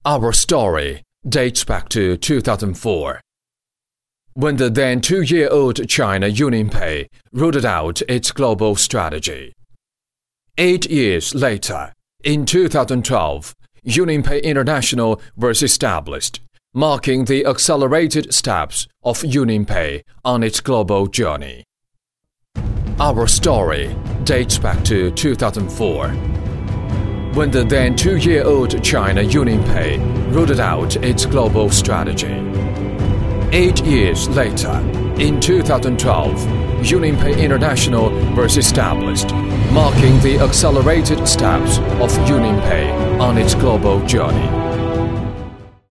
Our story dates back to 2004, when the then 2-year-old China UnionPay rolled out its global strategy. 8 years later, in 2012, UnionPay International was established, marking the accelerated steps of UnionPay on its global journey. Our story dates back to 2004, when the then 2-year-old China UnionPay rolled out its global strategy. 8 years later, in 2012, UnionPay International was established, marking the accelerated steps of UnionPay on its global journey.